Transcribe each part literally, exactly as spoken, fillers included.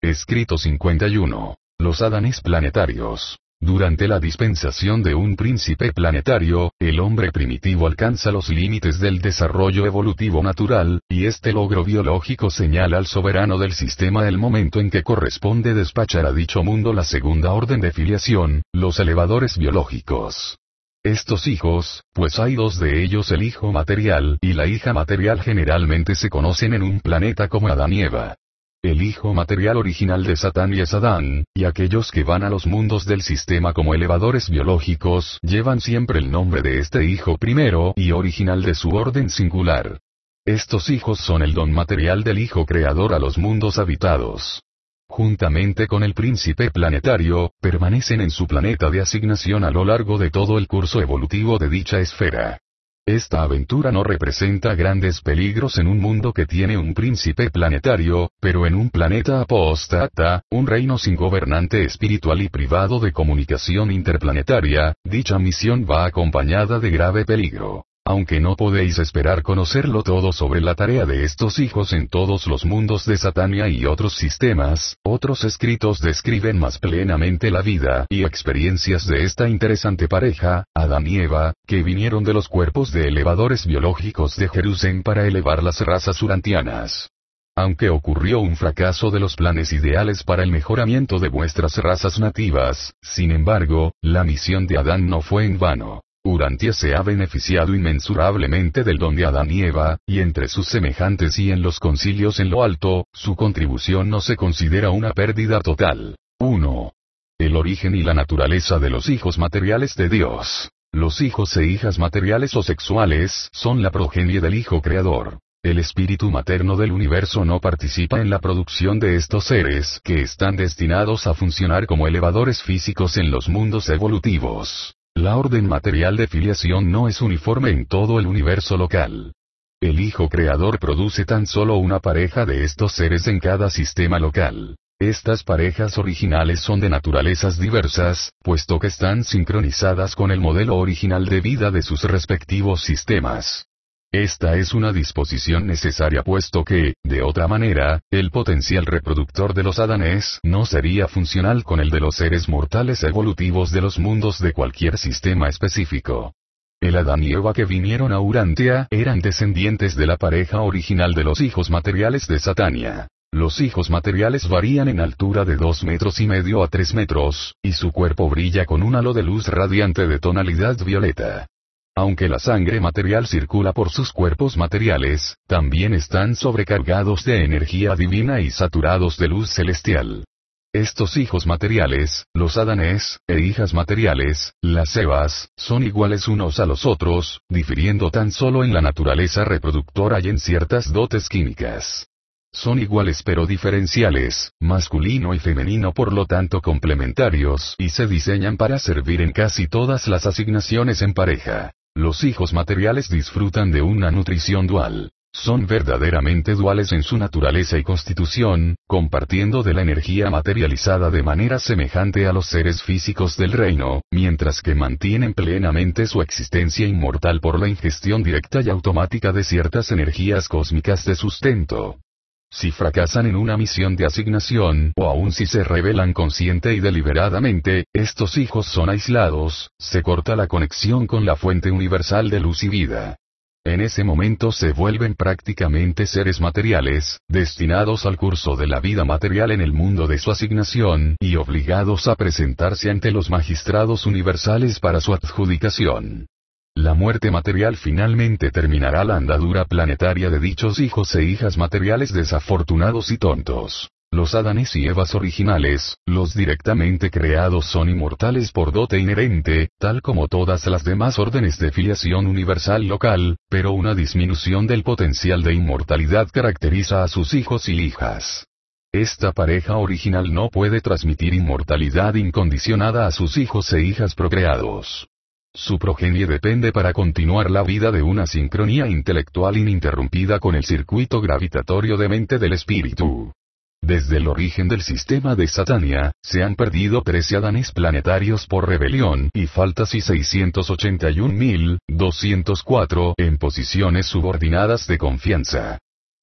Escrito cincuenta y uno. Los Adanes planetarios. Durante la dispensación de un príncipe planetario, el hombre primitivo alcanza los límites del desarrollo evolutivo natural, y este logro biológico señala al soberano del sistema el momento en que corresponde despachar a dicho mundo la segunda orden de filiación, los elevadores biológicos. Estos hijos, pues hay dos de ellos, el hijo material y la hija material, generalmente se conocen en un planeta como Adán y Eva. El hijo material original de Satán y es Adán, y aquellos que van a los mundos del sistema como elevadores biológicos llevan siempre el nombre de este hijo primero y original de su orden singular. Estos hijos son el don material del hijo creador a los mundos habitados. Juntamente con el príncipe planetario, permanecen en su planeta de asignación a lo largo de todo el curso evolutivo de dicha esfera. Esta aventura no representa grandes peligros en un mundo que tiene un príncipe planetario, pero en un planeta apóstata, un reino sin gobernante espiritual y privado de comunicación interplanetaria, dicha misión va acompañada de grave peligro. Aunque no podéis esperar conocerlo todo sobre la tarea de estos hijos en todos los mundos de Satania y otros sistemas, otros escritos describen más plenamente la vida y experiencias de esta interesante pareja, Adán y Eva, que vinieron de los cuerpos de elevadores biológicos de Jerusalén para elevar las razas urantianas. Aunque ocurrió un fracaso de los planes ideales para el mejoramiento de vuestras razas nativas, sin embargo, la misión de Adán no fue en vano. Urantia se ha beneficiado inmensurablemente del don de Adán y Eva, y entre sus semejantes y en los concilios en lo alto, su contribución no se considera una pérdida total. uno. El origen y la naturaleza de los hijos materiales de Dios. Los hijos e hijas materiales o sexuales son la progenie del Hijo Creador. El espíritu materno del universo no participa en la producción de estos seres que están destinados a funcionar como elevadores físicos en los mundos evolutivos. La orden material de filiación no es uniforme en todo el universo local. El Hijo Creador produce tan solo una pareja de estos seres en cada sistema local. Estas parejas originales son de naturalezas diversas, puesto que están sincronizadas con el modelo original de vida de sus respectivos sistemas. Esta es una disposición necesaria puesto que, de otra manera, el potencial reproductor de los Adanes no sería funcional con el de los seres mortales evolutivos de los mundos de cualquier sistema específico. El Adán y Eva que vinieron a Urantia eran descendientes de la pareja original de los hijos materiales de Satania. Los hijos materiales varían en altura de dos metros y medio a tres metros, y su cuerpo brilla con un halo de luz radiante de tonalidad violeta. Aunque la sangre material circula por sus cuerpos materiales, también están sobrecargados de energía divina y saturados de luz celestial. Estos hijos materiales, los Adanes, e hijas materiales, las Evas, son iguales unos a los otros, difiriendo tan solo en la naturaleza reproductora y en ciertas dotes químicas. Son iguales pero diferenciales, masculino y femenino, por lo tanto complementarios, y se diseñan para servir en casi todas las asignaciones en pareja. Los hijos materiales disfrutan de una nutrición dual. Son verdaderamente duales en su naturaleza y constitución, compartiendo de la energía materializada de manera semejante a los seres físicos del reino, mientras que mantienen plenamente su existencia inmortal por la ingestión directa y automática de ciertas energías cósmicas de sustento. Si fracasan en una misión de asignación, o aun si se rebelan consciente y deliberadamente, estos hijos son aislados, se corta la conexión con la fuente universal de luz y vida. En ese momento se vuelven prácticamente seres materiales, destinados al curso de la vida material en el mundo de su asignación, y obligados a presentarse ante los magistrados universales para su adjudicación. La muerte material finalmente terminará la andadura planetaria de dichos hijos e hijas materiales desafortunados y tontos. Los Adanes y Evas originales, los directamente creados, son inmortales por dote inherente, tal como todas las demás órdenes de filiación universal local, pero una disminución del potencial de inmortalidad caracteriza a sus hijos y hijas. Esta pareja original no puede transmitir inmortalidad incondicionada a sus hijos e hijas procreados. Su progenie depende para continuar la vida de una sincronía intelectual ininterrumpida con el circuito gravitatorio de mente del espíritu. Desde el origen del sistema de Satania, se han perdido trece Adanes planetarios por rebelión y faltas y seiscientos ochenta y un mil doscientos cuatro en posiciones subordinadas de confianza.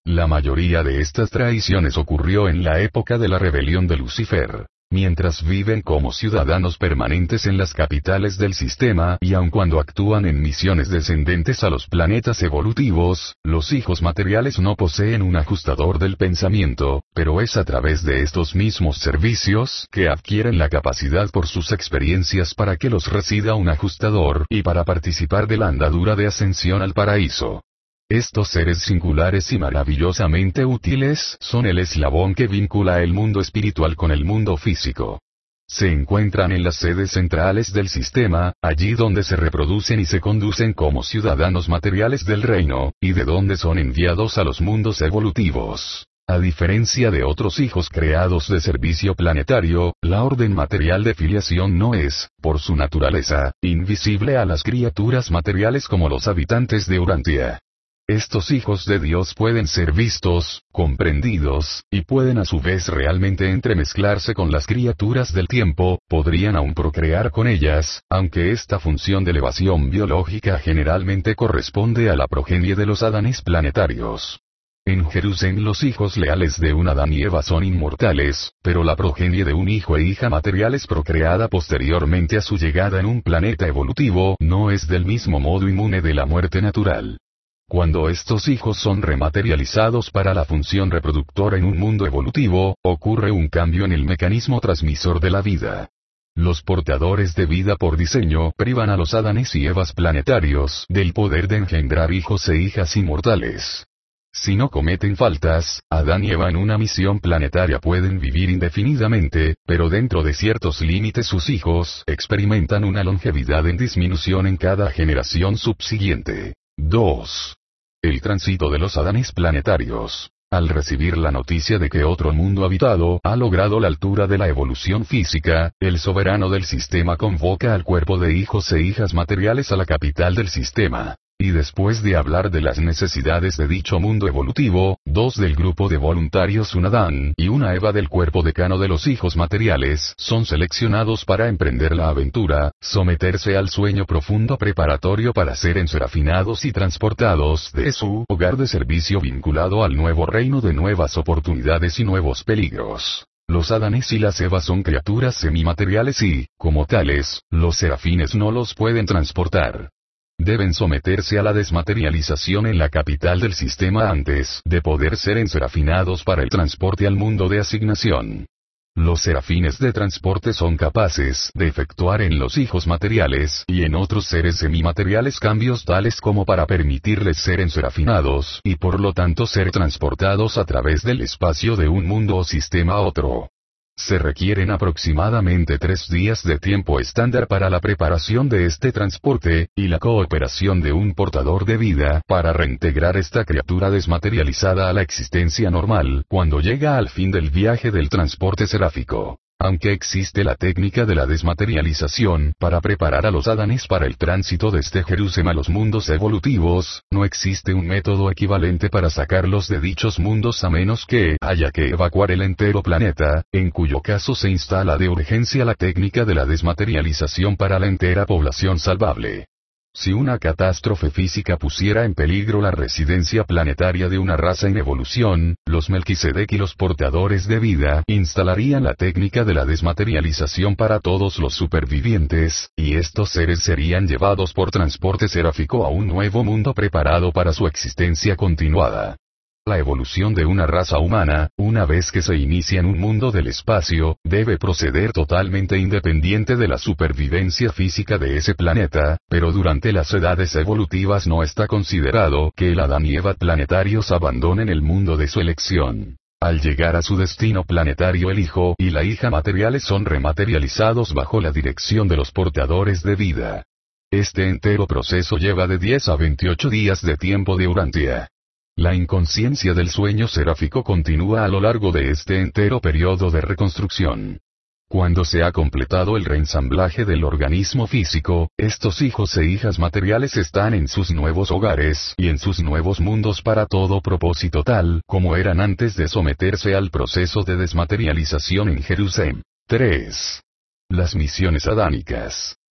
La mayoría de estas traiciones ocurrió en la época de la rebelión de Lucifer. Mientras viven como ciudadanos permanentes en las capitales del sistema y aun cuando actúan en misiones descendentes a los planetas evolutivos, los hijos materiales no poseen un ajustador del pensamiento, pero es a través de estos mismos servicios que adquieren la capacidad por sus experiencias para que los resida un ajustador y para participar de la andadura de ascensión al paraíso. Estos seres singulares y maravillosamente útiles son el eslabón que vincula el mundo espiritual con el mundo físico. Se encuentran en las sedes centrales del sistema, allí donde se reproducen y se conducen como ciudadanos materiales del reino, y de donde son enviados a los mundos evolutivos. A diferencia de otros hijos creados de servicio planetario, la orden material de filiación no es, por su naturaleza, invisible a las criaturas materiales como los habitantes de Urantia. Estos hijos de Dios pueden ser vistos, comprendidos, y pueden a su vez realmente entremezclarse con las criaturas del tiempo, podrían aún procrear con ellas, aunque esta función de elevación biológica generalmente corresponde a la progenie de los Adanes planetarios. En Jerusalén los hijos leales de un Adán y Eva son inmortales, pero la progenie de un hijo e hija materiales procreada posteriormente a su llegada en un planeta evolutivo no es del mismo modo inmune de la muerte natural. Cuando estos hijos son rematerializados para la función reproductora en un mundo evolutivo, ocurre un cambio en el mecanismo transmisor de la vida. Los portadores de vida por diseño privan a los Adanes y Evas planetarios del poder de engendrar hijos e hijas inmortales. Si no cometen faltas, Adán y Eva en una misión planetaria pueden vivir indefinidamente, pero dentro de ciertos límites sus hijos experimentan una longevidad en disminución en cada generación subsiguiente. dos. El tránsito de los Adanes planetarios. Al recibir la noticia de que otro mundo habitado ha logrado la altura de la evolución física, el soberano del sistema convoca al cuerpo de hijos e hijas materiales a la capital del sistema. Y después de hablar de las necesidades de dicho mundo evolutivo, dos del grupo de voluntarios, un Adán y una Eva del cuerpo decano de los hijos materiales, son seleccionados para emprender la aventura, someterse al sueño profundo preparatorio para ser enserafinados y transportados de su hogar de servicio vinculado al nuevo reino de nuevas oportunidades y nuevos peligros. Los Adanes y las Evas son criaturas semimateriales y, como tales, los serafines no los pueden transportar. Deben someterse a la desmaterialización en la capital del sistema antes de poder ser enserafinados para el transporte al mundo de asignación. Los serafines de transporte son capaces de efectuar en los hijos materiales y en otros seres semimateriales cambios tales como para permitirles ser enserafinados y por lo tanto ser transportados a través del espacio de un mundo o sistema a otro. Se requieren aproximadamente tres días de tiempo estándar para la preparación de este transporte, y la cooperación de un portador de vida para reintegrar esta criatura desmaterializada a la existencia normal cuando llega al fin del viaje del transporte seráfico. Aunque existe la técnica de la desmaterialización para preparar a los Adanes para el tránsito desde Jerusalén a los mundos evolutivos, no existe un método equivalente para sacarlos de dichos mundos a menos que haya que evacuar el entero planeta, en cuyo caso se instala de urgencia la técnica de la desmaterialización para la entera población salvable. Si una catástrofe física pusiera en peligro la residencia planetaria de una raza en evolución, los Melquisedec y los portadores de vida instalarían la técnica de la desmaterialización para todos los supervivientes, y estos seres serían llevados por transporte seráfico a un nuevo mundo preparado para su existencia continuada. La evolución de una raza humana, una vez que se inicia en un mundo del espacio, debe proceder totalmente independiente de la supervivencia física de ese planeta, pero durante las edades evolutivas no está considerado que el Adán y Eva planetarios abandonen el mundo de su elección. Al llegar a su destino planetario, el hijo y la hija materiales son rematerializados bajo la dirección de los portadores de vida. Este entero proceso lleva de diez a veintiocho días de tiempo de Urantia. La inconsciencia del sueño seráfico continúa a lo largo de este entero periodo de reconstrucción. Cuando se ha completado el reensamblaje del organismo físico, estos hijos e hijas materiales están en sus nuevos hogares y en sus nuevos mundos para todo propósito tal como eran antes de someterse al proceso de desmaterialización en Jerusalén. tres. Las misiones adánicas.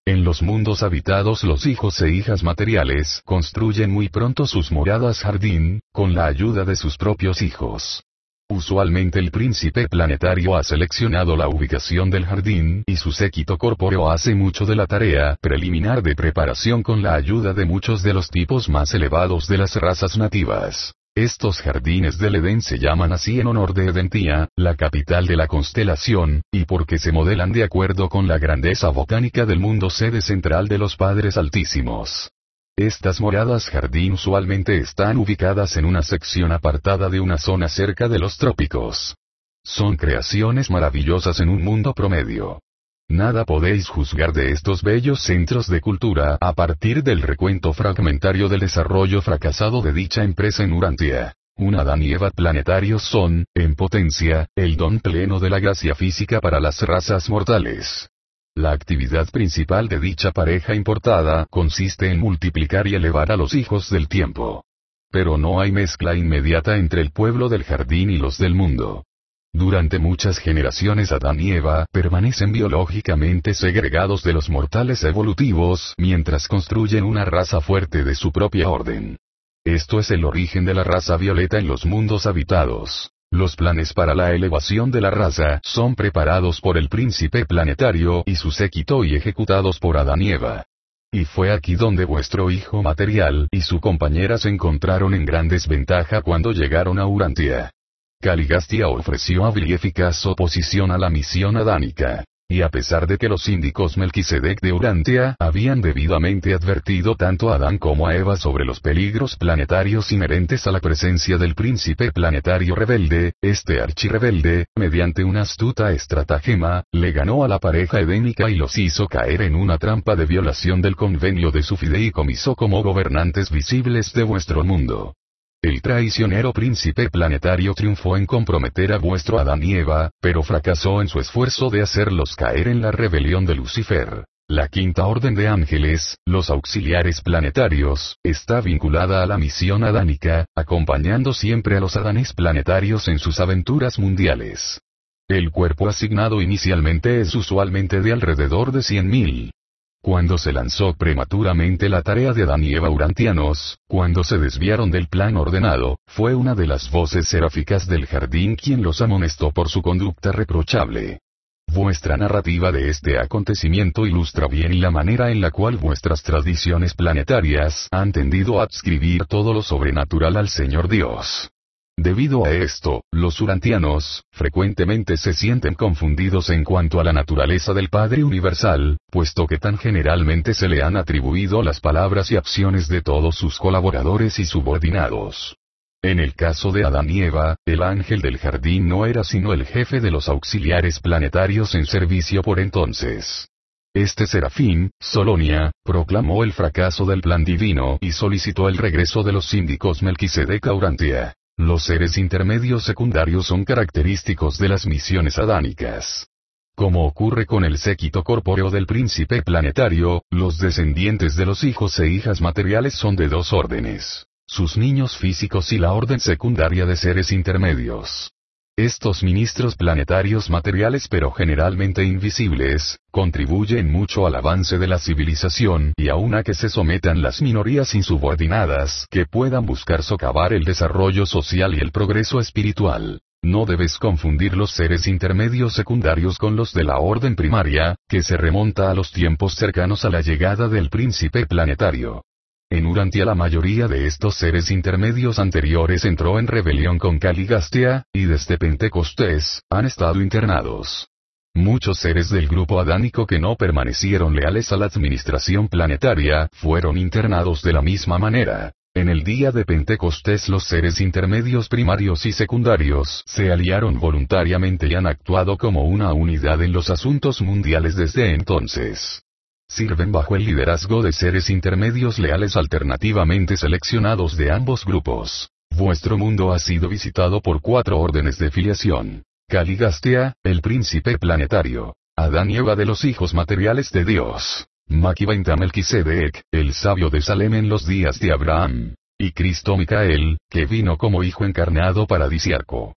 En los mundos habitados los hijos e hijas materiales construyen muy pronto sus moradas jardín, con la ayuda de sus propios hijos. Usualmente el príncipe planetario ha seleccionado la ubicación del jardín y su séquito corpóreo hace mucho de la tarea preliminar de preparación con la ayuda de muchos de los tipos más elevados de las razas nativas. Estos jardines del Edén se llaman así en honor de Edentía, la capital de la constelación, y porque se modelan de acuerdo con la grandeza botánica del mundo sede central de los Padres Altísimos. Estas moradas jardín usualmente están ubicadas en una sección apartada de una zona cerca de los trópicos. Son creaciones maravillosas en un mundo promedio. Nada podéis juzgar de estos bellos centros de cultura a partir del recuento fragmentario del desarrollo fracasado de dicha empresa en Urantia. Un Adán y Eva planetarios son, en potencia, el don pleno de la gracia física para las razas mortales. La actividad principal de dicha pareja importada consiste en multiplicar y elevar a los hijos del tiempo. Pero no hay mezcla inmediata entre el pueblo del jardín y los del mundo. Durante muchas generaciones Adán y Eva permanecen biológicamente segregados de los mortales evolutivos mientras construyen una raza fuerte de su propia orden. Esto es el origen de la raza violeta en los mundos habitados. Los planes para la elevación de la raza son preparados por el príncipe planetario y su séquito y ejecutados por Adán y Eva. Y fue aquí donde vuestro hijo material y su compañera se encontraron en gran desventaja cuando llegaron a Urantia. Caligastia ofreció hábil y eficaz oposición a la misión adánica. Y a pesar de que los síndicos Melquisedec de Urantia habían debidamente advertido tanto a Adán como a Eva sobre los peligros planetarios inherentes a la presencia del príncipe planetario rebelde, este archirrebelde, mediante una astuta estratagema, le ganó a la pareja edénica y los hizo caer en una trampa de violación del convenio de su fideicomiso como gobernantes visibles de vuestro mundo. El traicionero príncipe planetario triunfó en comprometer a vuestro Adán y Eva, pero fracasó en su esfuerzo de hacerlos caer en la rebelión de Lucifer. La quinta orden de ángeles, los auxiliares planetarios, está vinculada a la misión adánica, acompañando siempre a los Adanes planetarios en sus aventuras mundiales. El cuerpo asignado inicialmente es usualmente de alrededor de cien mil. Cuando se lanzó prematuramente la tarea de Adán y Eva urantianos, cuando se desviaron del plan ordenado, fue una de las voces seráficas del jardín quien los amonestó por su conducta reprochable. Vuestra narrativa de este acontecimiento ilustra bien la manera en la cual vuestras tradiciones planetarias han tendido a adscribir todo lo sobrenatural al Señor Dios. Debido a esto, los urantianos, frecuentemente se sienten confundidos en cuanto a la naturaleza del Padre Universal, puesto que tan generalmente se le han atribuido las palabras y acciones de todos sus colaboradores y subordinados. En el caso de Adán y Eva, el ángel del jardín no era sino el jefe de los auxiliares planetarios en servicio por entonces. Este serafín, Solonia, proclamó el fracaso del plan divino y solicitó el regreso de los síndicos Melquisedec a Urantia. Los seres intermedios secundarios son característicos de las misiones adánicas. Como ocurre con el séquito corpóreo del príncipe planetario, los descendientes de los hijos e hijas materiales son de dos órdenes: sus niños físicos y la orden secundaria de seres intermedios. Estos ministros planetarios materiales pero generalmente invisibles, contribuyen mucho al avance de la civilización y aun a que se sometan las minorías insubordinadas que puedan buscar socavar el desarrollo social y el progreso espiritual. No debes confundir los seres intermedios secundarios con los de la orden primaria, que se remonta a los tiempos cercanos a la llegada del príncipe planetario. En Urantia la mayoría de estos seres intermedios anteriores entró en rebelión con Caligastia, y desde Pentecostés, han estado internados. Muchos seres del grupo adánico que no permanecieron leales a la administración planetaria, fueron internados de la misma manera. En el día de Pentecostés los seres intermedios primarios y secundarios se aliaron voluntariamente y han actuado como una unidad en los asuntos mundiales desde entonces. Sirven bajo el liderazgo de seres intermedios leales alternativamente seleccionados de ambos grupos. Vuestro mundo ha sido visitado por cuatro órdenes de filiación: Caligastia, el príncipe planetario; Adán y Eva de los hijos materiales de Dios; Maquiventa Melquisedec, el sabio de Salem en los días de Abraham; y Cristo Micael, que vino como hijo encarnado paradisiaco.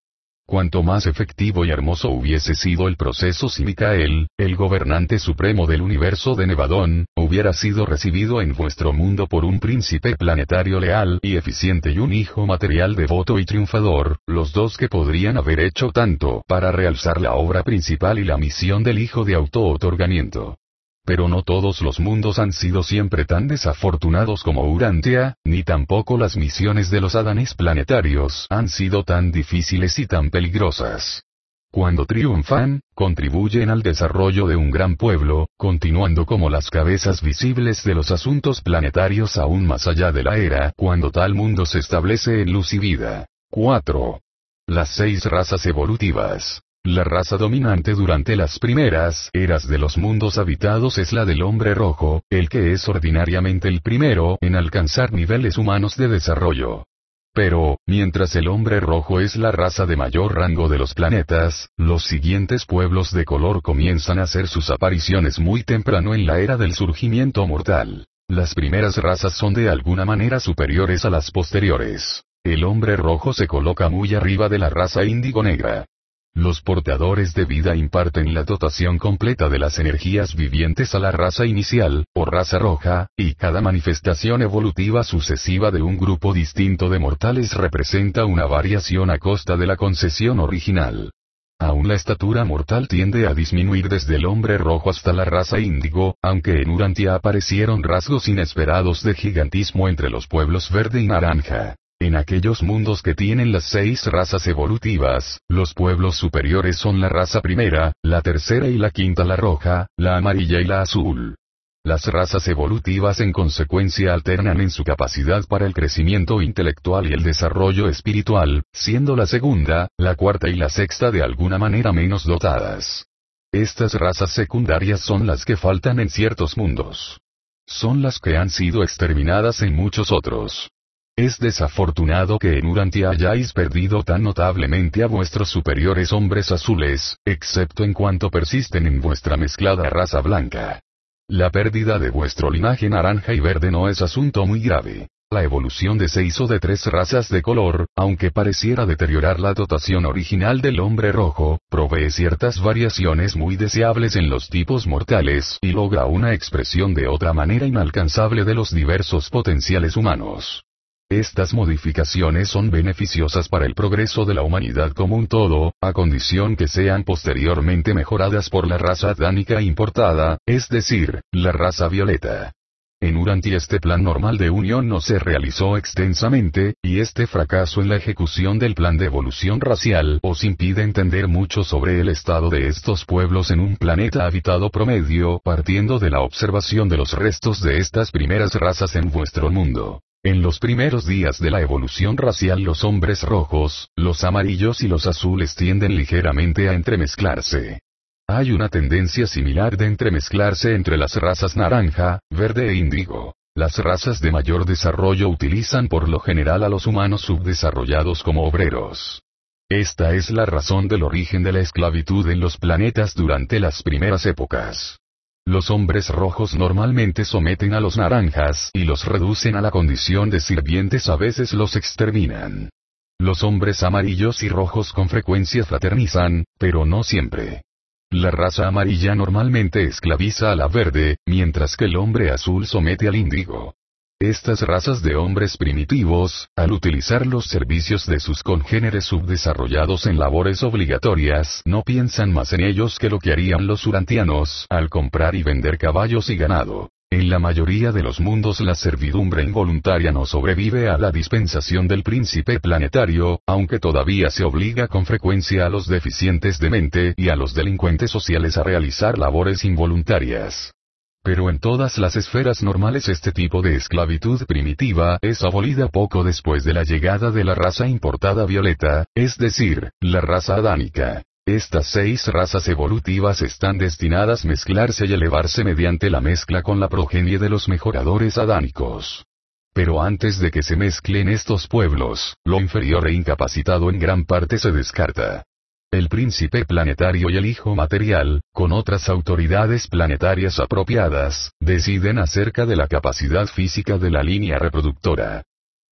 Cuanto más efectivo y hermoso hubiese sido el proceso si Micael, el gobernante supremo del universo de Nevadón, hubiera sido recibido en vuestro mundo por un príncipe planetario leal y eficiente y un hijo material devoto y triunfador, los dos que podrían haber hecho tanto para realzar la obra principal y la misión del hijo de auto-otorgamiento. Pero no todos los mundos han sido siempre tan desafortunados como Urantia, ni tampoco las misiones de los Adanes planetarios han sido tan difíciles y tan peligrosas. Cuando triunfan, contribuyen al desarrollo de un gran pueblo, continuando como las cabezas visibles de los asuntos planetarios aún más allá de la era cuando tal mundo se establece en luz y vida. cuatro. Las seis razas evolutivas. La raza dominante durante las primeras eras de los mundos habitados es la del hombre rojo, el que es ordinariamente el primero en alcanzar niveles humanos de desarrollo. Pero, mientras el hombre rojo es la raza de mayor rango de los planetas, los siguientes pueblos de color comienzan a hacer sus apariciones muy temprano en la era del surgimiento mortal. Las primeras razas son de alguna manera superiores a las posteriores. El hombre rojo se coloca muy arriba de la raza índigo negra. Los portadores de vida imparten la dotación completa de las energías vivientes a la raza inicial, o raza roja, y cada manifestación evolutiva sucesiva de un grupo distinto de mortales representa una variación a costa de la concesión original. Aún la estatura mortal tiende a disminuir desde el hombre rojo hasta la raza índigo, aunque en Urantia aparecieron rasgos inesperados de gigantismo entre los pueblos verde y naranja. En aquellos mundos que tienen las seis razas evolutivas, los pueblos superiores son la raza primera, la tercera y la quinta la roja, la amarilla y la azul. Las razas evolutivas en consecuencia alternan en su capacidad para el crecimiento intelectual y el desarrollo espiritual, siendo la segunda, la cuarta y la sexta de alguna manera menos dotadas. Estas razas secundarias son las que faltan en ciertos mundos. Son las que han sido exterminadas en muchos otros. Es desafortunado que en Urantia hayáis perdido tan notablemente a vuestros superiores hombres azules, excepto en cuanto persisten en vuestra mezclada raza blanca. La pérdida de vuestro linaje naranja y verde no es asunto muy grave. La evolución de seis o de tres razas de color, aunque pareciera deteriorar la dotación original del hombre rojo, provee ciertas variaciones muy deseables en los tipos mortales y logra una expresión de otra manera inalcanzable de los diversos potenciales humanos. Estas modificaciones son beneficiosas para el progreso de la humanidad como un todo, a condición que sean posteriormente mejoradas por la raza adánica importada, es decir, la raza violeta. En Urantia este plan normal de unión no se realizó extensamente, y este fracaso en la ejecución del plan de evolución racial os impide entender mucho sobre el estado de estos pueblos en un planeta habitado promedio partiendo de la observación de los restos de estas primeras razas en vuestro mundo. En los primeros días de la evolución racial los hombres rojos, los amarillos y los azules tienden ligeramente a entremezclarse. Hay una tendencia similar de entremezclarse entre las razas naranja, verde e índigo. Las razas de mayor desarrollo utilizan por lo general a los humanos subdesarrollados como obreros. Esta es la razón del origen de la esclavitud en los planetas durante las primeras épocas. Los hombres rojos normalmente someten a los naranjas y los reducen a la condición de sirvientes, a veces los exterminan. Los hombres amarillos y rojos con frecuencia fraternizan, pero no siempre. La raza amarilla normalmente esclaviza a la verde, mientras que el hombre azul somete al índigo. Estas razas de hombres primitivos, al utilizar los servicios de sus congéneres subdesarrollados en labores obligatorias, no piensan más en ellos que lo que harían los urantianos al comprar y vender caballos y ganado. En la mayoría de los mundos la servidumbre involuntaria no sobrevive a la dispensación del príncipe planetario, aunque todavía se obliga con frecuencia a los deficientes de mente y a los delincuentes sociales a realizar labores involuntarias. Pero en todas las esferas normales este tipo de esclavitud primitiva es abolida poco después de la llegada de la raza importada violeta, es decir, la raza adánica. Estas seis razas evolutivas están destinadas a mezclarse y elevarse mediante la mezcla con la progenie de los mejoradores adánicos. Pero antes de que se mezclen estos pueblos, lo inferior e incapacitado en gran parte se descarta. El príncipe planetario y el hijo material, con otras autoridades planetarias apropiadas, deciden acerca de la capacidad física de la línea reproductora.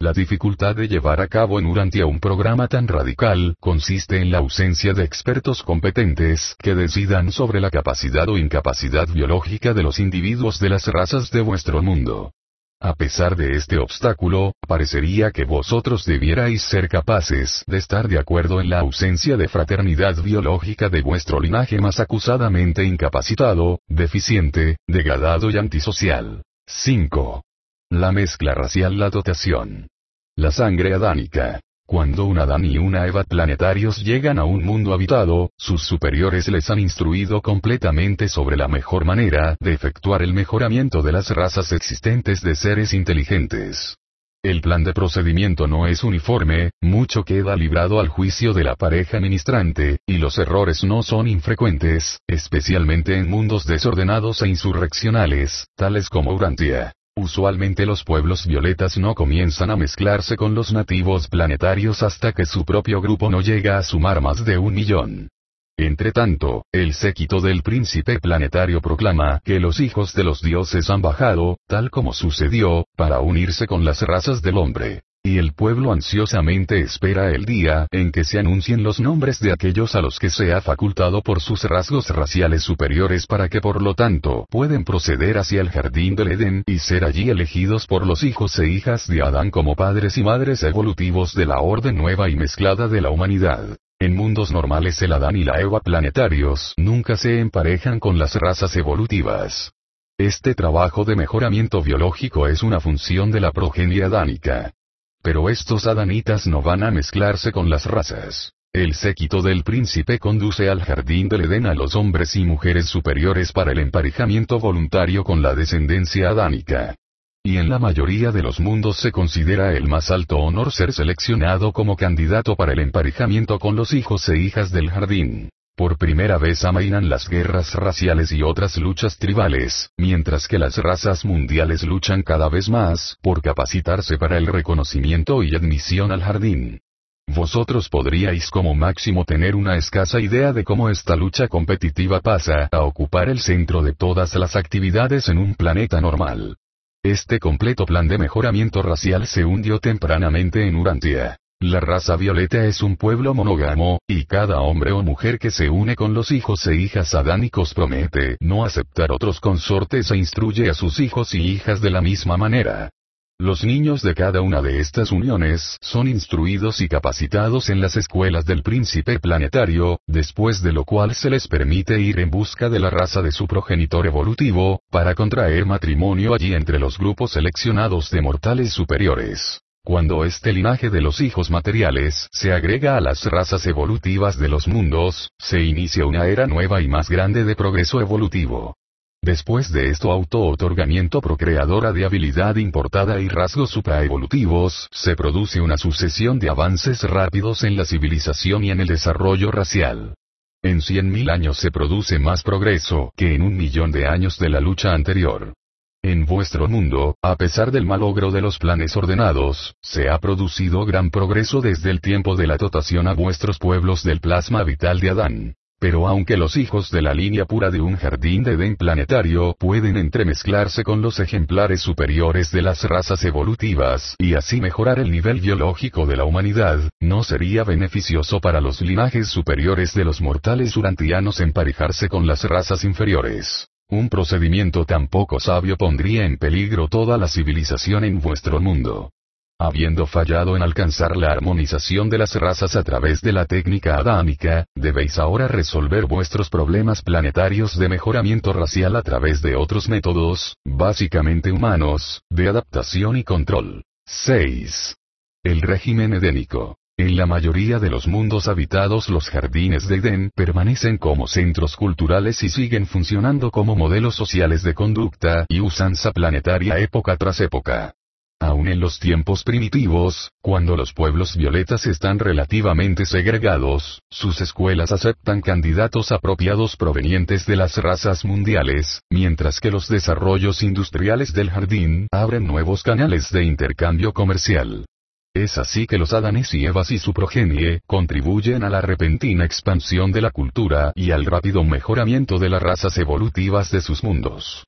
La dificultad de llevar a cabo en Urantia un programa tan radical, consiste en la ausencia de expertos competentes que decidan sobre la capacidad o incapacidad biológica de los individuos de las razas de vuestro mundo. A pesar de este obstáculo, parecería que vosotros debierais ser capaces de estar de acuerdo en la ausencia de fraternidad biológica de vuestro linaje más acusadamente incapacitado, deficiente, degradado y antisocial. cinco. La mezcla racial. La dotación. La sangre adánica. Cuando un Adán y una Eva planetarios llegan a un mundo habitado, sus superiores les han instruido completamente sobre la mejor manera de efectuar el mejoramiento de las razas existentes de seres inteligentes. El plan de procedimiento no es uniforme, mucho queda librado al juicio de la pareja ministrante, y los errores no son infrecuentes, especialmente en mundos desordenados e insurreccionales, tales como Urantia. Usualmente los pueblos violetas no comienzan a mezclarse con los nativos planetarios hasta que su propio grupo no llega a sumar más de un millón. Entretanto, el séquito del príncipe planetario proclama que los hijos de los dioses han bajado, tal como sucedió, para unirse con las razas del hombre. Y el pueblo ansiosamente espera el día en que se anuncien los nombres de aquellos a los que se ha facultado por sus rasgos raciales superiores para que por lo tanto pueden proceder hacia el jardín del Edén y ser allí elegidos por los hijos e hijas de Adán como padres y madres evolutivos de la orden nueva y mezclada de la humanidad. En mundos normales el Adán y la Eva planetarios nunca se emparejan con las razas evolutivas. Este trabajo de mejoramiento biológico es una función de la progenie adánica. Pero estos adanitas no van a mezclarse con las razas. El séquito del príncipe conduce al jardín del Edén a los hombres y mujeres superiores para el emparejamiento voluntario con la descendencia adánica. Y en la mayoría de los mundos se considera el más alto honor ser seleccionado como candidato para el emparejamiento con los hijos e hijas del jardín. Por primera vez amainan las guerras raciales y otras luchas tribales, mientras que las razas mundiales luchan cada vez más por capacitarse para el reconocimiento y admisión al jardín. Vosotros podríais como máximo tener una escasa idea de cómo esta lucha competitiva pasa a ocupar el centro de todas las actividades en un planeta normal. Este completo plan de mejoramiento racial se hundió tempranamente en Urantia. La raza violeta es un pueblo monógamo, y cada hombre o mujer que se une con los hijos e hijas adánicos promete no aceptar otros consortes e instruye a sus hijos y hijas de la misma manera. Los niños de cada una de estas uniones son instruidos y capacitados en las escuelas del príncipe planetario, después de lo cual se les permite ir en busca de la raza de su progenitor evolutivo, para contraer matrimonio allí entre los grupos seleccionados de mortales superiores. Cuando este linaje de los hijos materiales se agrega a las razas evolutivas de los mundos, se inicia una era nueva y más grande de progreso evolutivo. Después de esto auto-otorgamiento procreadora de habilidad importada y rasgos supraevolutivos, se produce una sucesión de avances rápidos en la civilización y en el desarrollo racial. En cien mil años se produce más progreso que en un millón de años de la lucha anterior. En vuestro mundo, a pesar del malogro de los planes ordenados, se ha producido gran progreso desde el tiempo de la dotación a vuestros pueblos del plasma vital de Adán. Pero aunque los hijos de la línea pura de un jardín de Edén planetario pueden entremezclarse con los ejemplares superiores de las razas evolutivas y así mejorar el nivel biológico de la humanidad, no sería beneficioso para los linajes superiores de los mortales urantianos emparejarse con las razas inferiores. Un procedimiento tan poco sabio pondría en peligro toda la civilización en vuestro mundo. Habiendo fallado en alcanzar la armonización de las razas a través de la técnica adámica, debéis ahora resolver vuestros problemas planetarios de mejoramiento racial a través de otros métodos, básicamente humanos, de adaptación y control. seis. El régimen edénico. En la mayoría de los mundos habitados los jardines de Edén permanecen como centros culturales y siguen funcionando como modelos sociales de conducta y usanza planetaria época tras época. Aún en los tiempos primitivos, cuando los pueblos violetas están relativamente segregados, sus escuelas aceptan candidatos apropiados provenientes de las razas mundiales, mientras que los desarrollos industriales del jardín abren nuevos canales de intercambio comercial. Es así que los Adanes y Evas y su progenie contribuyen a la repentina expansión de la cultura y al rápido mejoramiento de las razas evolutivas de sus mundos.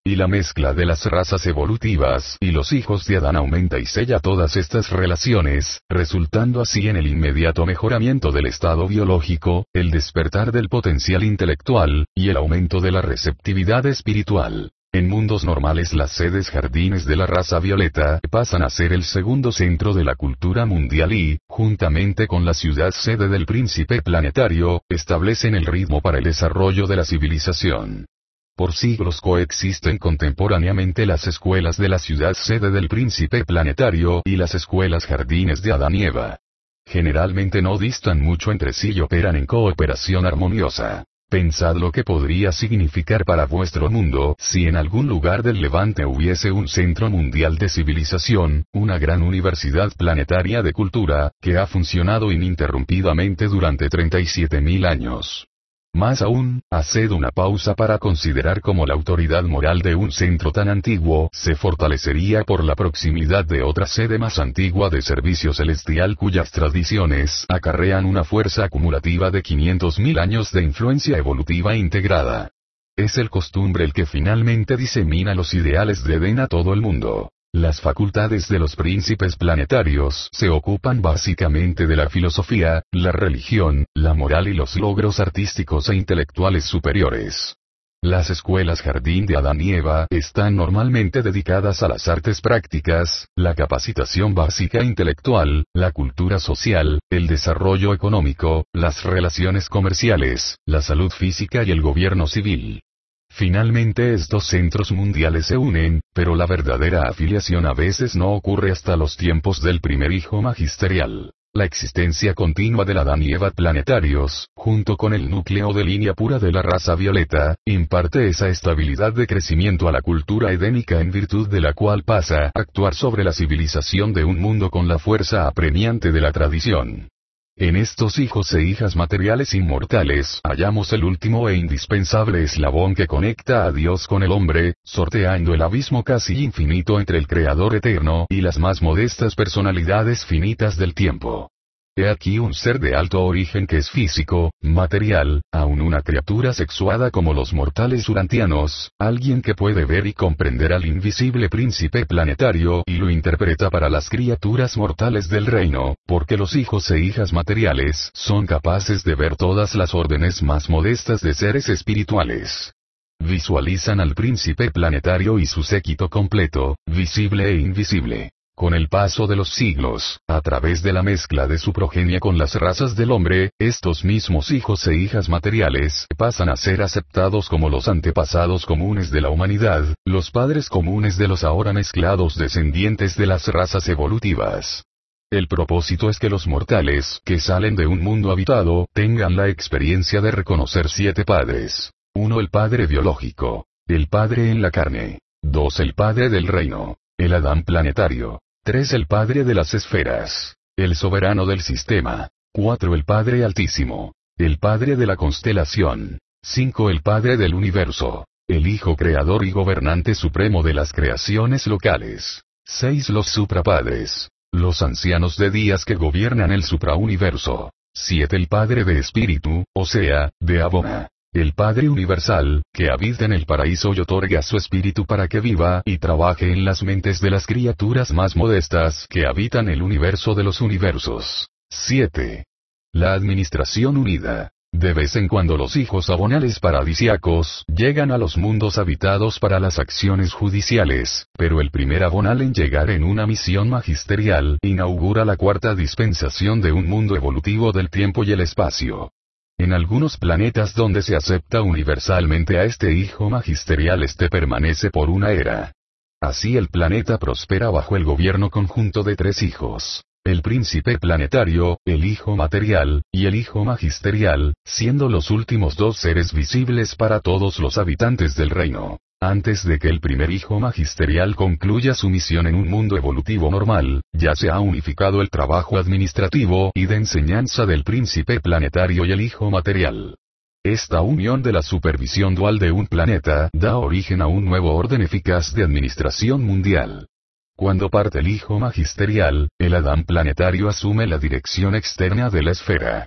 y la mezcla de las razas evolutivas y los hijos de Adán aumenta y sella todas estas relaciones, resultando así en el inmediato mejoramiento del estado biológico, el despertar del potencial intelectual, y el aumento de la receptividad espiritual. En mundos normales las sedes jardines de la raza violeta pasan a ser el segundo centro de la cultura mundial y, juntamente con la ciudad sede del príncipe planetario, establecen el ritmo para el desarrollo de la civilización. Por siglos coexisten contemporáneamente las escuelas de la ciudad sede del príncipe planetario y las escuelas jardines de Adán y Eva. Generalmente no distan mucho entre sí y operan en cooperación armoniosa. Pensad lo que podría significar para vuestro mundo si en algún lugar del Levante hubiese un centro mundial de civilización, una gran universidad planetaria de cultura, que ha funcionado ininterrumpidamente durante treinta y siete mil años. Más aún, haced una pausa para considerar cómo la autoridad moral de un centro tan antiguo se fortalecería por la proximidad de otra sede más antigua de servicio celestial cuyas tradiciones acarrean una fuerza acumulativa de quinientos mil años de influencia evolutiva integrada. Es el costumbre el que finalmente disemina los ideales de Edén a todo el mundo. Las facultades de los príncipes planetarios se ocupan básicamente de la filosofía, la religión, la moral y los logros artísticos e intelectuales superiores. Las escuelas jardín de Adán y Eva están normalmente dedicadas a las artes prácticas, la capacitación básica intelectual, la cultura social, el desarrollo económico, las relaciones comerciales, la salud física y el gobierno civil. Finalmente estos centros mundiales se unen, pero la verdadera afiliación a veces no ocurre hasta los tiempos del primer hijo magisterial. La existencia continua del Adán y Eva planetarios, junto con el núcleo de línea pura de la raza violeta, imparte esa estabilidad de crecimiento a la cultura edénica en virtud de la cual pasa a actuar sobre la civilización de un mundo con la fuerza apremiante de la tradición. En estos hijos e hijas materiales inmortales hallamos el último e indispensable eslabón que conecta a Dios con el hombre, sorteando el abismo casi infinito entre el Creador eterno y las más modestas personalidades finitas del tiempo. He aquí un ser de alto origen que es físico, material, aun una criatura sexuada como los mortales urantianos, alguien que puede ver y comprender al invisible príncipe planetario y lo interpreta para las criaturas mortales del reino, porque los hijos e hijas materiales son capaces de ver todas las órdenes más modestas de seres espirituales. Visualizan al príncipe planetario y su séquito completo, visible e invisible. Con el paso de los siglos, a través de la mezcla de su progenie con las razas del hombre, estos mismos hijos e hijas materiales pasan a ser aceptados como los antepasados comunes de la humanidad, los padres comunes de los ahora mezclados descendientes de las razas evolutivas. El propósito es que los mortales que salen de un mundo habitado tengan la experiencia de reconocer siete padres. uno El padre biológico. El padre en la carne. dos El padre del reino. El Adán planetario. tres El Padre de las esferas. El soberano del sistema. cuatro El Padre altísimo. El Padre de la constelación. cinco El Padre del universo. El Hijo creador y gobernante supremo de las creaciones locales. seis Los suprapadres. Los ancianos de días que gobiernan el suprauniverso. siete El Padre de espíritu, o sea, de Abona. El Padre Universal, que habita en el paraíso y otorga su espíritu para que viva y trabaje en las mentes de las criaturas más modestas que habitan el universo de los universos. siete. La administración unida. De vez en cuando los hijos abonales paradisiacos llegan a los mundos habitados para las acciones judiciales, pero el primer abonal en llegar en una misión magisterial inaugura la cuarta dispensación de un mundo evolutivo del tiempo y el espacio. En algunos planetas donde se acepta universalmente a este hijo magisterial este permanece por una era. Así el planeta prospera bajo el gobierno conjunto de tres hijos. El príncipe planetario, el hijo material, y el hijo magisterial, siendo los últimos dos seres visibles para todos los habitantes del reino. Antes de que el primer hijo magisterial concluya su misión en un mundo evolutivo normal, ya se ha unificado el trabajo administrativo y de enseñanza del príncipe planetario y el hijo material. Esta unión de la supervisión dual de un planeta da origen a un nuevo orden eficaz de administración mundial. Cuando parte el hijo magisterial, el Adán planetario asume la dirección externa de la esfera.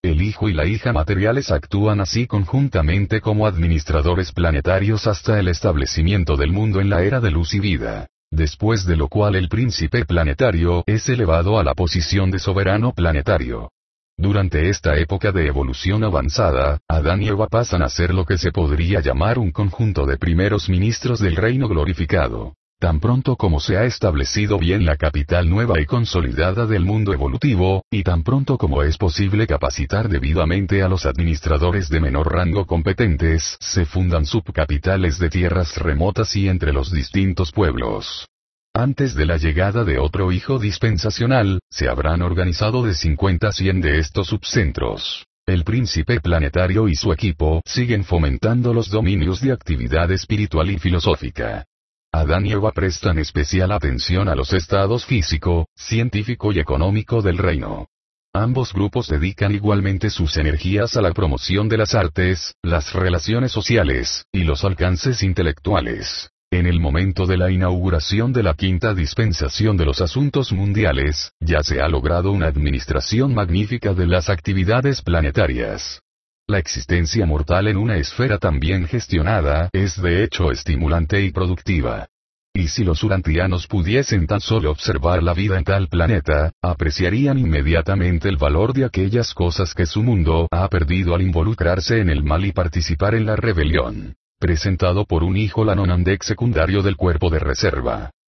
El hijo y la hija materiales actúan así conjuntamente como administradores planetarios hasta el establecimiento del mundo en la era de luz y vida, después de lo cual el príncipe planetario es elevado a la posición de soberano planetario. Durante esta época de evolución avanzada, Adán y Eva pasan a ser lo que se podría llamar un conjunto de primeros ministros del reino glorificado. Tan pronto como se ha establecido bien la capital nueva y consolidada del mundo evolutivo, y tan pronto como es posible capacitar debidamente a los administradores de menor rango competentes, se fundan subcapitales de tierras remotas y entre los distintos pueblos. Antes de la llegada de otro hijo dispensacional, se habrán organizado de cincuenta a cien de estos subcentros. El príncipe planetario y su equipo siguen fomentando los dominios de actividad espiritual y filosófica. Adán y Eva prestan especial atención a los estados físico, científico y económico del reino. Ambos grupos dedican igualmente sus energías a la promoción de las artes, las relaciones sociales, y los alcances intelectuales. En el momento de la inauguración de la quinta dispensación de los asuntos mundiales, ya se ha logrado una administración magnífica de las actividades planetarias. La existencia mortal en una esfera tan bien gestionada es de hecho estimulante y productiva. Y si los urantianos pudiesen tan solo observar la vida en tal planeta, apreciarían inmediatamente el valor de aquellas cosas que su mundo ha perdido al involucrarse en el mal y participar en la rebelión. Presentado por un hijo Lanonandek secundario del cuerpo de reserva.